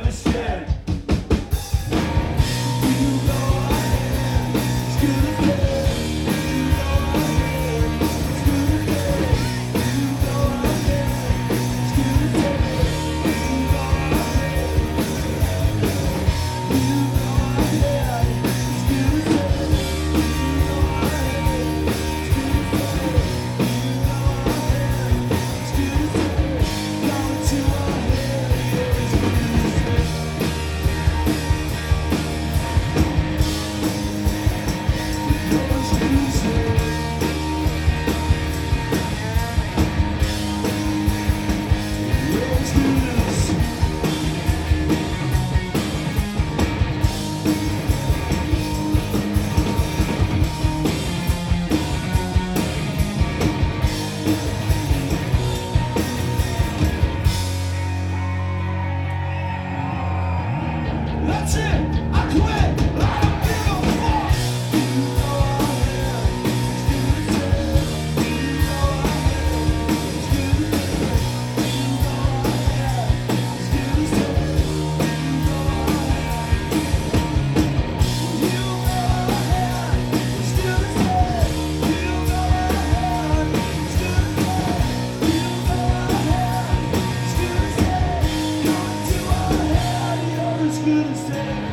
That's it, I quit, I don't give a fuck. You know I am, it's good as hell. You know I am, it's good as hell. You know I am, it's good as hell. You know I am, it's good as hell. You know I am, it's good as hell. You know I am, it's good as hell. Coming to our head, you're as good as hell.